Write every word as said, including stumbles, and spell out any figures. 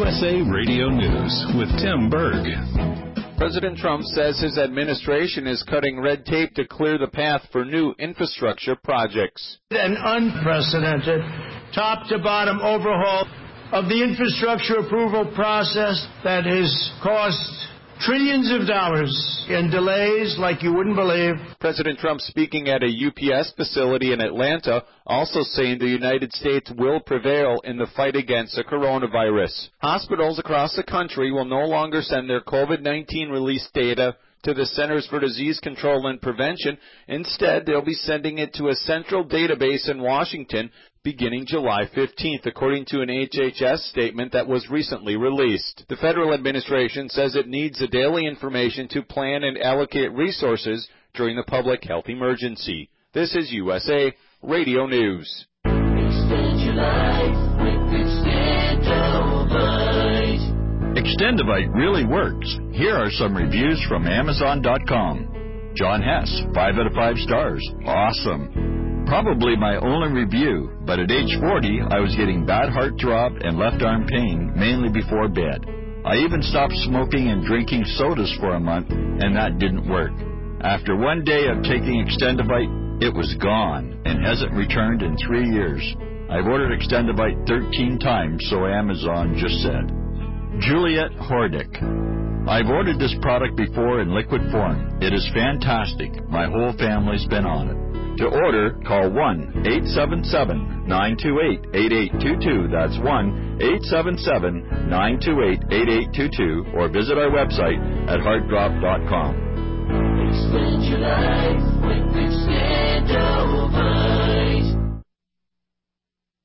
U S A Radio News with Tim Berg. President Trump says his administration is cutting red tape to clear the path for new infrastructure projects. An unprecedented top-to-bottom overhaul of the infrastructure approval process that has cost trillions of dollars in delays like you wouldn't believe. President Trump speaking at a U P S facility in Atlanta, also saying the United States will prevail in the fight against the coronavirus. Hospitals across the country will no longer send their COVID nineteen release data to the Centers for Disease Control and Prevention. Instead, they'll be sending it to a central database in Washington beginning July fifteenth, according to an H H S statement that was recently released. The federal administration says it needs the daily information to plan and allocate resources during the public health emergency. This is U S A Radio News. Extend your life with Extendovite. Extendovite really works. Here are some reviews from Amazon dot com. John Hess, five out of five stars. Awesome. Probably my only review, but at age forty, I was getting bad heart throb and left arm pain, mainly before bed. I even stopped smoking and drinking sodas for a month, and that didn't work. After one day of taking Extendovite, it was gone and hasn't returned in three years. I've ordered Extendovite thirteen times, so Amazon just said. Juliet Hordick. I've ordered this product before in liquid form. It is fantastic. My whole family's been on it. To order, call one eight seven seven, nine two eight, eight eight two two. That's one eight seven seven, nine two eight, eight eight two two, or visit our website at heart drop dot com. Extend your life with Extendovite.